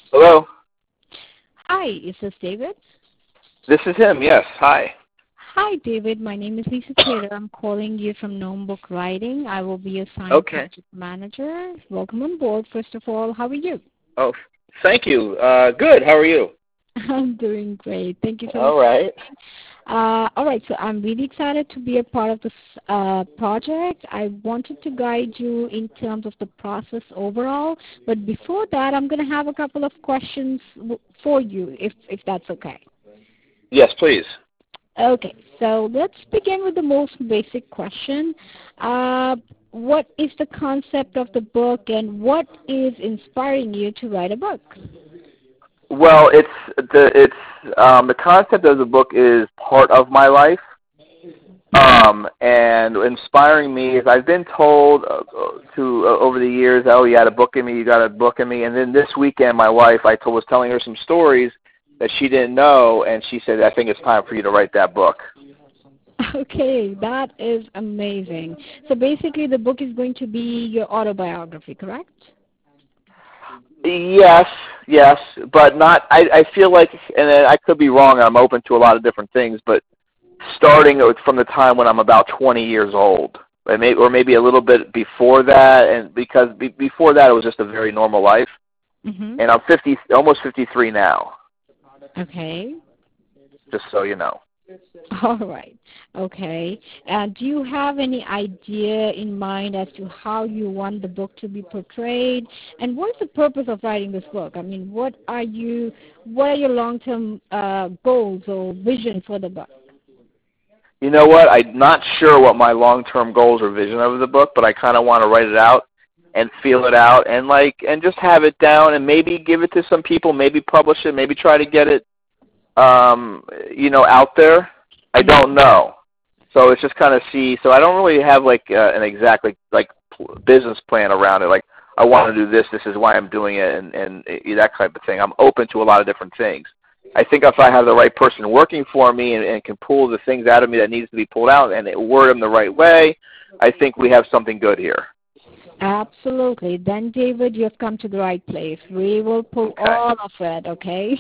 Hello. Hi, is this David? This is him. Yes. Hi. Hi, David. My name is Lisa Taylor. I'm calling you from Gnome Book Writing. I will be assigned Okay. project manager. Welcome on board, first of all. How are you? Oh, thank you. Good. How are you? I'm doing great. Thank you so much. All right. All right, so I'm really excited to be a part of this project. I wanted to guide you in terms of the process overall, but before that, I'm going to have a couple of questions for you, if that's okay. Yes, please. Okay, so let's begin with the most basic question. What is the concept of the book and what is inspiring you to write a book? Well, the concept of the book is part of my life. And inspiring me is I've been told over the years, oh, you got a book in me, you got a book in me. And then this weekend, my wife, was telling her some stories that she didn't know, and she said, I think it's time for you to write that book. Okay, that is amazing. So basically the book is going to be your autobiography, correct? Yes, yes, but not. I feel like, and I could be wrong. I'm open to a lot of different things, but starting from the time when I'm about 20 years old, or maybe a little bit before that, and because before that it was just a very normal life. Mm-hmm. And I'm almost 53 now, Okay. just so you know. All right. Okay. Do you have any idea in mind as to how you want the book to be portrayed? And what is the purpose of writing this book? I mean, what are your long-term goals or vision for the book? You know what? I'm not sure what my long-term goals or vision of the book, but I kind of want to write it out and feel it out, and just have it down, and maybe give it to some people, maybe publish it, maybe try to get it, out there. I don't know. So it's just kind of see. So I don't really have like an exact business plan around it. Like I want to do this. This is why I'm doing it, and that type of thing. I'm open to a lot of different things. I think if I have the right person working for me and can pull the things out of me that needs to be pulled out and word them the right way, I think we have something good here. Absolutely. Then, David, you have come to the right place. We will pull all of it, okay?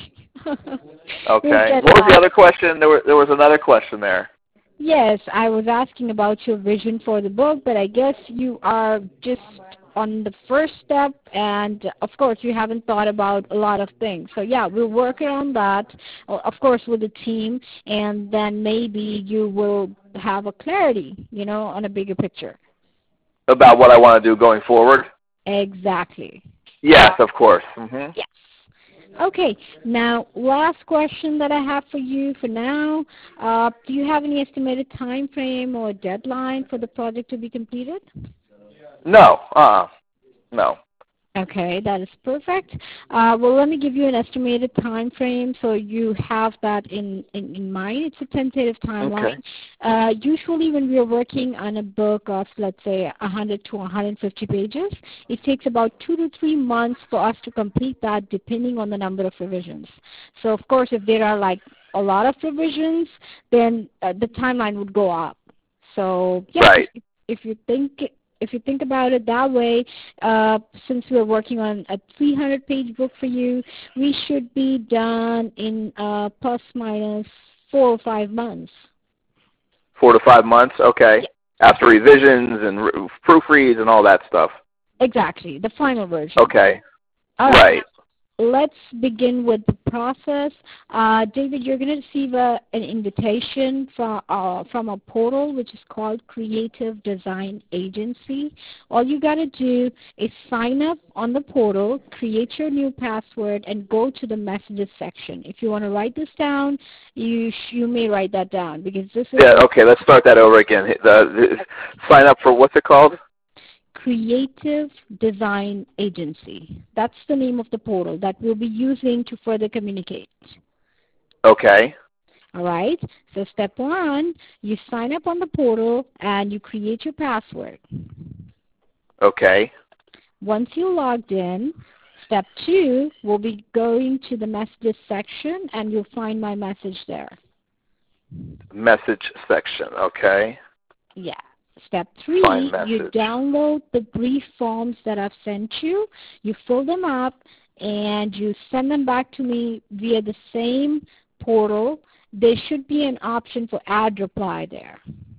Okay. What was the other question? There was another question there. Yes, I was asking about your vision for the book, but I guess you are just on the first step, and of course you haven't thought about a lot of things. So yeah, we'll work on that, of course, with the team, and then maybe you will have a clarity, on a bigger picture. About what I want to do going forward? Exactly. Yes, of course. Mm-hmm. Yes. Okay. Now, last question that I have for you for now. Do you have any estimated time frame or deadline for the project to be completed? No. No. Okay, that is perfect. Well, let me give you an estimated time frame so you have that in mind. It's a tentative timeline. Okay. Usually when we are working on a book of, let's say, 100 to 150 pages, it takes about 2 to 3 months for us to complete that depending on the number of revisions. So, of course, if there are like a lot of revisions, then the timeline would go up. So, yeah, right. if you think about it that way, since we're working on a 300-page book for you, we should be done in plus minus 4 or 5 months. 4 to 5 months? Okay. Yeah. After revisions and proofreads and all that stuff. Exactly, the final version. Okay. All right. Let's begin with the process. David, you're going to receive an invitation from a portal which is called Creative Design Agency. All you got to do is sign up on the portal, create your new password, and go to the messages section. If you want to write this down, you may write that down because this is... Yeah, okay, let's start that over again. Sign up for, what's it called? Creative Design Agency. That's the name of the portal that we'll be using to further communicate. Okay. All right. So step 1, you sign up on the portal and you create your password. Okay. Once you logged in, step 2, we'll be going to the messages section and you'll find my message there. Message section. Okay. Yeah. Step 3, you download the brief forms that I've sent you. You fill them up and you send them back to me via the same portal, there should be an option for add reply there.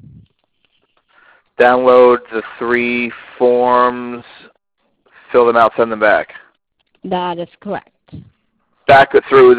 Download the 3 forms, fill them out, send them back. That is correct. Back through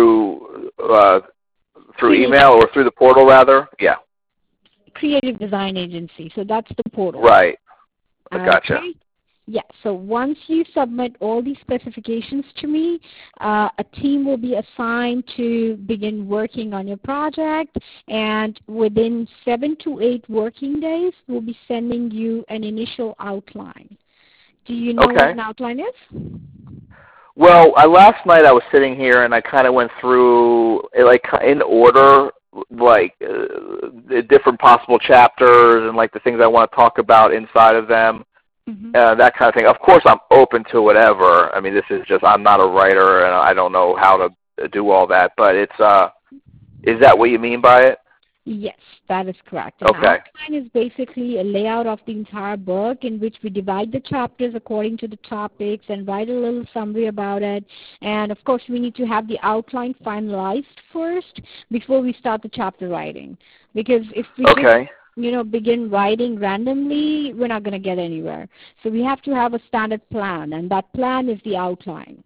email or through the portal rather? Yeah. Creative Design Agency. So that's the portal. Right. I gotcha. Okay. Yeah, so once you submit all these specifications to me, a team will be assigned to begin working on your project, and within 7 to 8 working days, we'll be sending you an initial outline. Do you know what an outline is? Well, last night I was sitting here and I kind of went through, like, in order, like, the different possible chapters and, like, the things I want to talk about inside of them. Mm-hmm. That kind of thing. Of course, I'm open to whatever. I mean, this is just, I'm not a writer, and I don't know how to do all that, but it's, is that what you mean by it? Yes, that is correct. An outline is basically a layout of the entire book in which we divide the chapters according to the topics and write a little summary about it. And, of course, we need to have the outline finalized first before we start the chapter writing. Because if we just begin writing randomly, we're not going to get anywhere. So we have to have a standard plan, and that plan is the outline.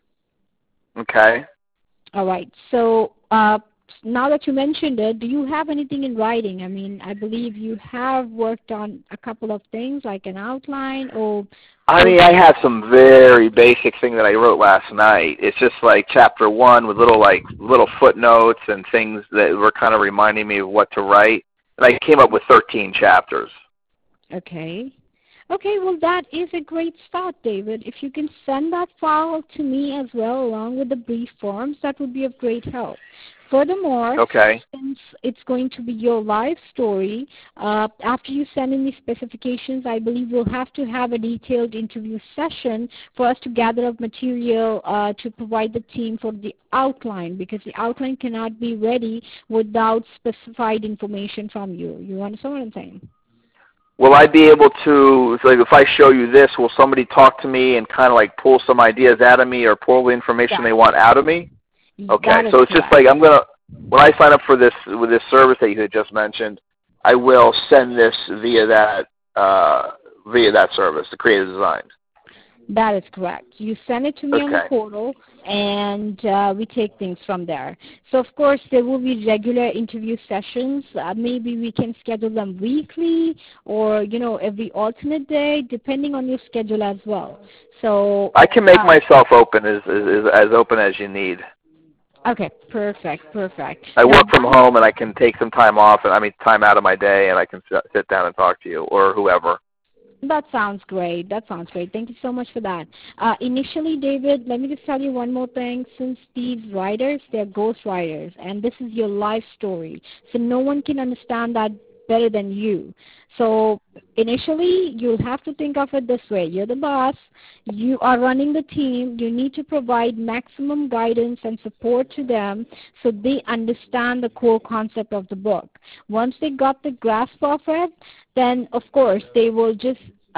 Okay. All right. So now that you mentioned it, do you have anything in writing? I mean, I believe you have worked on a couple of things, like an outline or... I mean, I have some very basic thing that I wrote last night. It's just like chapter 1 with little footnotes and things that were kind of reminding me of what to write. And I came up with 13 chapters. Okay. Okay, well, that is a great start, David. If you can send that file to me as well, along with the brief forms, that would be of great help. Furthermore, since it's going to be your live story, after you send in the specifications, I believe we'll have to have a detailed interview session for us to gather up material to provide the team for the outline, because the outline cannot be ready without specified information from you. You understand what I'm saying? Will I be able to, like, if I show you this, will somebody talk to me and kind of like pull some ideas out of me or pull the information they want out of me? Okay, so it's just like when I sign up for this, with this service that you had just mentioned, I will send this via that service, the Creative Design. That is correct. You send it to me on the portal, and we take things from there. So, of course, there will be regular interview sessions. Maybe we can schedule them weekly or, every alternate day, depending on your schedule as well. So I can make myself open as open as you need. Okay, perfect. I work from home, and I can take some time off, time out of my day, and I can sit down and talk to you or whoever. That sounds great. Thank you so much for that. Initially, David, let me just tell you one more thing. Since these writers, they're ghost writers, and this is your life story, so no one can understand that better than you. So initially, you'll have to think of it this way. You're the boss. You are running the team. You need to provide maximum guidance and support to them so they understand the core concept of the book. Once they got the grasp of it, then, of course, they will just,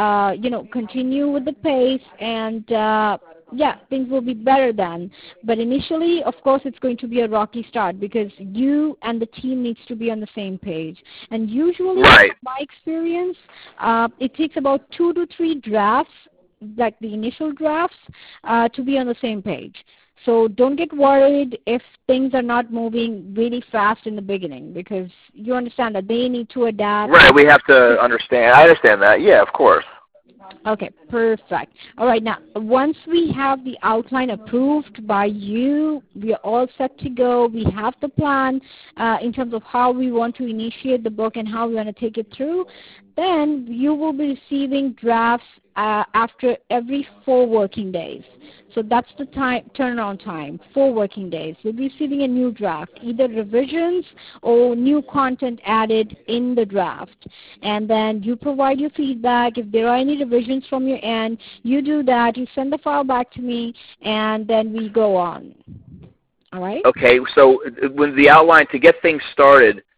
continue with the pace and, things will be better then. But initially, of course, it's going to be a rocky start because you and the team needs to be on the same page. And usually, from my experience, it takes about 2 to 3 drafts, like the initial drafts, to be on the same page. So don't get worried if things are not moving really fast in the beginning, because you understand that they need to adapt. Right, we have to understand. I understand that. Yeah, of course. Okay, perfect. All right, now, once we have the outline approved by you, we are all set to go. We have the plan in terms of how we want to initiate the book and how we want to take it through. Then you will be receiving drafts after every 4 working days. So that's the turnaround time, 4 working days. You'll be receiving a new draft, either revisions or new content added in the draft. And then you provide your feedback. If there are any revisions from your end, you do that. You send the file back to me, and then we go on. All right? Okay, so when the outline, to get things started,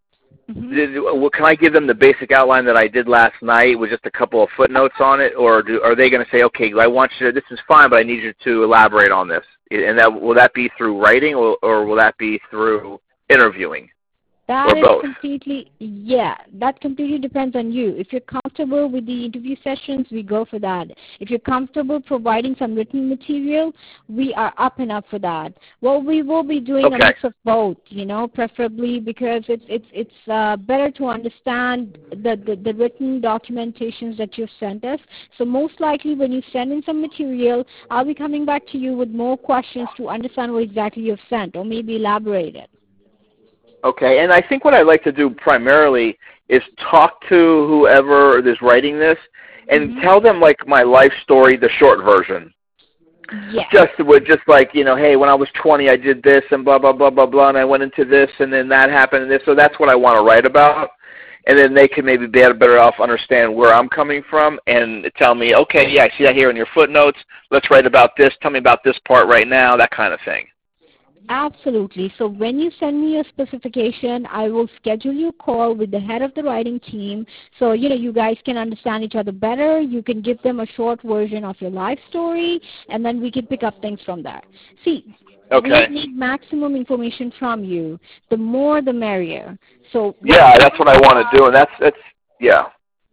Can I give them the basic outline that I did last night with just a couple of footnotes on it, or are they going to say, okay, I want you to, this is fine, but I need you to elaborate on this? And will that be through writing, or will that be through interviewing? That or is both? completely, that completely depends on you. If you're comfortable with the interview sessions, we go for that. If you're comfortable providing some written material, we are up and up for that. Well, we will be doing a mix of both, preferably because it's better to understand the written documentations that you've sent us. So most likely when you send in some material, I'll be coming back to you with more questions to understand what exactly you've sent or maybe elaborate it. Okay, and I think what I'd like to do primarily is talk to whoever is writing this and tell them like my life story, the short version. Yes. Just like, hey, when I was 20 I did this and blah, blah, blah, blah, blah, and I went into this and then that happened and this. So that's what I want to write about. And then they can maybe better off understand where I'm coming from and tell me, okay, yeah, I see that here in your footnotes. Let's write about this. Tell me about this part right now, that kind of thing. Absolutely. So when you send me a specification, I will schedule you a call with the head of the writing team so, you guys can understand each other better. You can give them a short version of your life story, and then we can pick up things from there. See, we need maximum information from you. The more, the merrier. So yeah, that's what I want to do, and that's yeah.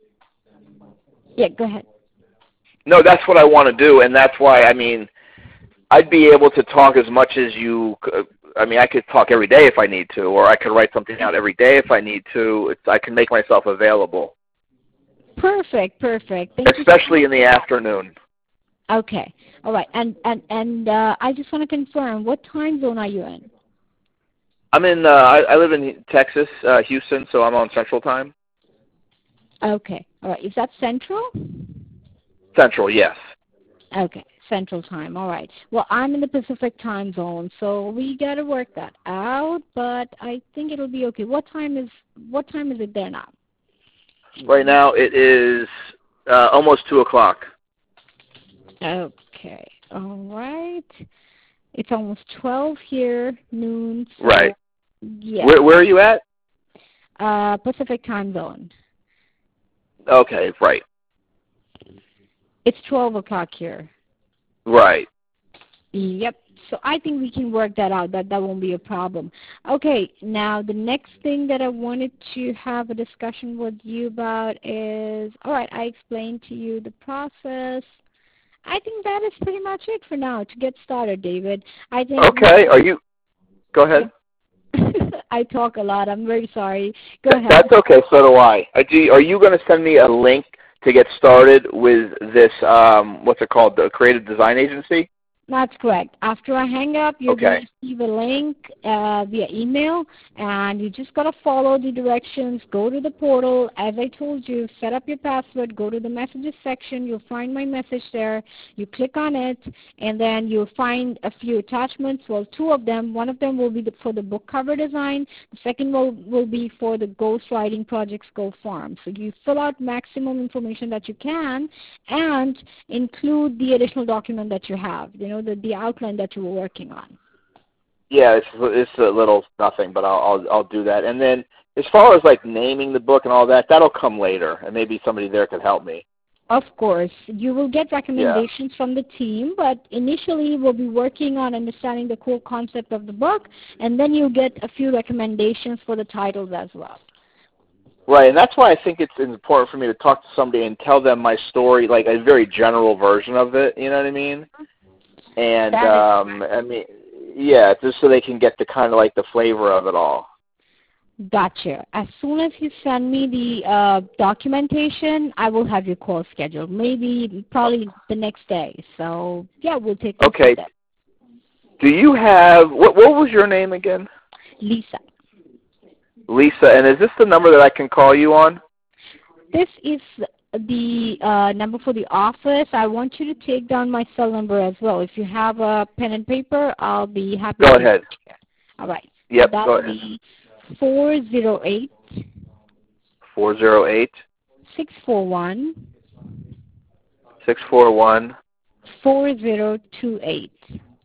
Yeah, go ahead. No, that's what I want to do, and that's why, I'd be able to talk as much as you. I could talk every day if I need to, or I could write something out every day if I need to. I can make myself available. Perfect. Especially in the afternoon. Okay. All right. And I just want to confirm, what time zone are you in? I'm in. I live in Texas, Houston, so I'm on Central Time. Okay. All right. Is that Central? Central, yes. Okay. Central Time. All right. Well, I'm in the Pacific Time zone, so we got to work that out, but I think it'll be okay. What time is it there now? Right now it is almost 2 o'clock. Okay. All right. It's almost 12 here, noon. So right. Yeah. Where are you at? Pacific Time zone. Okay, right. It's 12 o'clock here. Right. Yep. So I think we can work that out. That won't be a problem. Okay. Now the next thing that I wanted to have a discussion with you about is, all right, I explained to you the process. I think that is pretty much it for now to get started, David. I think. Okay. Go ahead. I talk a lot. I'm very sorry. Go ahead. That's okay. So do I. Are you going to send me a link to get started with this, what's it called, the Creative Design Agency? That's correct. After I hang up, you're going to receive a link via email, and you just got to follow the directions. Go to the portal. As I told you, set up your password. Go to the messages section. You'll find my message there. You click on it, and then you'll find a few attachments. Well, two of them. One of them will be for the book cover design. The second will be for the ghostwriting projects go farm. So you fill out maximum information that you can and include the additional document that you have. The outline that you were working on. Yeah, it's a little nothing, but I'll do that. And then as far as like naming the book and all that, that'll come later, and maybe somebody there could help me. Of course, you will get recommendations from the team, but initially we'll be working on understanding the core concept of the book, and then you'll get a few recommendations for the titles as well. Right, and that's why I think it's important for me to talk to somebody and tell them my story, like a very general version of it. You know what I mean? And just so they can get the kind of like the flavor of it all. Gotcha. As soon as you send me the documentation, I will have your call scheduled. Probably the next day. So yeah, we'll take. Okay. Do you have what was your name again? Lisa. Lisa, and is this the number that I can call you on? This is the number for the office. I want you to take down my cell number as well. If you have a pen and paper, I'll be happy. Go ahead. All right. Yep, that go will ahead. Be 408. 408. 641. 641. 4028.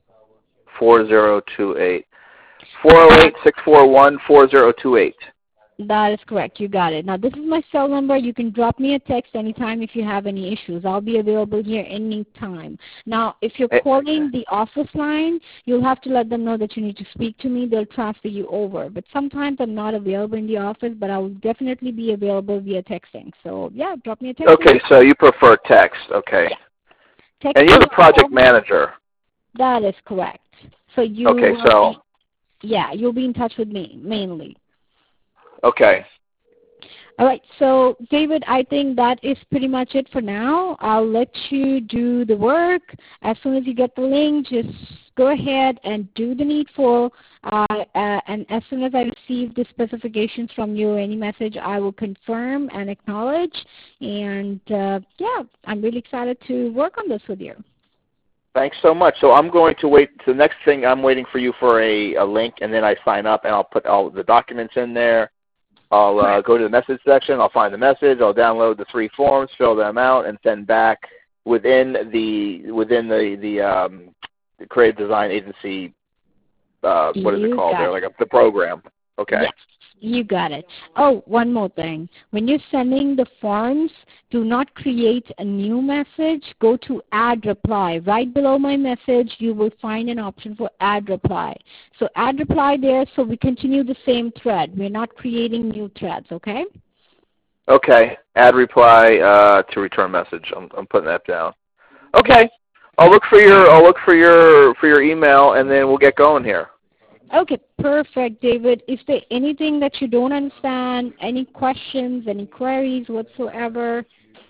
4028. 408-641-4028. That is correct. You got it. Now, this is my cell number. You can drop me a text anytime if you have any issues. I'll be available here anytime. Now, if you're calling the office line, you'll have to let them know that you need to speak to me. They'll transfer you over. But sometimes I'm not available in the office, but I will definitely be available via texting. So, yeah, drop me a text. Okay, so you prefer text. Okay. Yeah. Text And you're the project manager. That is correct. So you Okay, so. you'll be in touch with me mainly. Okay. All right, so David, I think that is pretty much it for now. I'll let you do the work. As soon as you get the link, just go ahead and do the needful. And as soon as I receive the specifications from you, any message, I will confirm and acknowledge. And, yeah, I'm really excited to work on this with you. Thanks so much. So I'm going to wait. The next thing, I'm waiting for you for a link, and then I sign up, and I'll put all the documents in there. I'll go to the message section. I'll find the message. I'll download the 3 forms, fill them out, and send back within the Creative Design Agency. What is it called there? Like the program. Okay. Yes, you got it. Oh, one more thing. When you're sending the forms, do not create a new message. Go to add reply. Right below my message, you will find an option for add reply. So add reply there so we continue the same thread. We're not creating new threads, okay? Okay. Add reply to return message. I'm putting that down. Okay. I'll look for your email, and then we'll get going here. Okay, perfect, David. Is there anything that you don't understand, any questions, any queries whatsoever?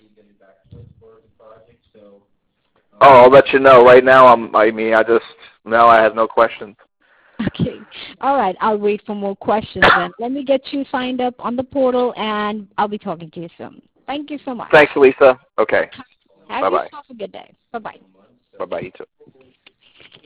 Oh, I'll let you know. Right now, now I have no questions. Okay. All right. I'll wait for more questions then. Let me get you signed up on the portal, and I'll be talking to you soon. Thank you so much. Thanks, Lisa. Okay. Have Bye-bye. yourself a good day. Bye-bye. Bye-bye, you too.